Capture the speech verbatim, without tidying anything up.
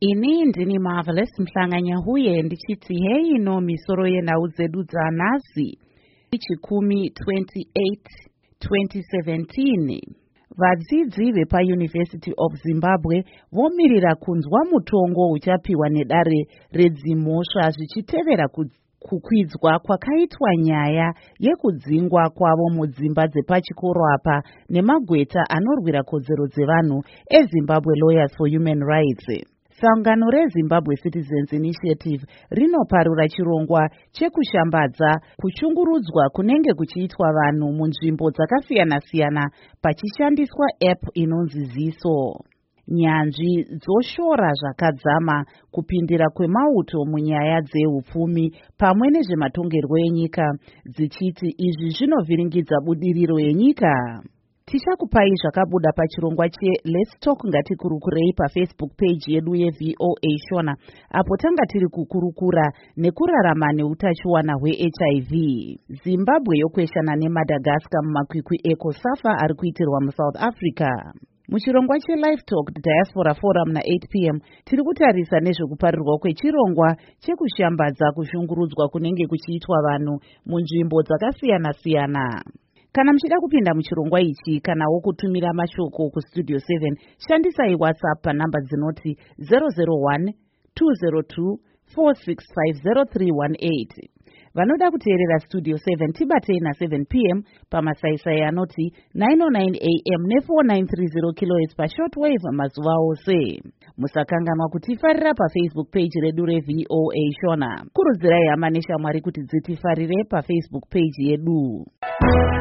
Ini ndini Marvelous Mhlanganya huye ndichiti hei no misoro yenhau dzedu dzanhasi chikumi twenty-eight twenty seventeen. Vadzidzi vepaUniversity of Zimbabwe vomirira kunzwa mutongo uchapiwa nedare redzimhosva zvichitevera kukwidzwa kwakaitwa nyaya yekudzingwa kwavo mudzimba dzepachikoro apa nemagweta anorwira kodzero dzevanhu eZimbabwe Lawyers for Human Rights. Sangano reZimbabwe Citizens Initiative rinoparura chirongwa chekushambadza kushungurudzwa kunenge kuchiitwa vanhu munzvimbo dzakasiyana-siyana pachishandiswa app inonzi Ziso. Nyanzvi dzoshora zvakadzama kupindira kwemauto munyaya dzeupfumi pamwe nezvematongerwo enyika, dzichiti izvi zvinovhiringidza budiriro yenyika. Tichakupai zvakabuda pachirongwa che-Let's Talk Ngatikurukurei paFacebook page yedu yeV O A Shona, apo tanga tiri kukurukura nekurarama neutachiwana hwe-H I V. Zimbabwe yokweshana neMadagascar mumakwikwi eCOSAFA ari kuitirwa muSouth Africa. Muchirongwa che-Live Talk Diaspora Forum na-eight p m tiri kutarisa nezvekuparirwa kwechirongwa chekushambadza kushungurudzwa kunenge kuchiitwa vanhu munzvimbo dzakasiyana-siyana. Kana muchida kupinda muchirongwa ichi kanawo kutumira mashoko kustudio seven, shandisai WhatsApp panhamba dzinoti zero zero one two zero two four six five zero three one eight. Vanoda kuteerera Studio seven tibatei na-seven p m pamasaisai anoti nine oh nine a m ne-four nine three zero kilohertz pashortwave mazuva ose. Musakanganwa kutifarira paFacebook page redu reV O A Shona. Kurudzirai hama neshamwari kuti dzitifarire paFacebook page yedu.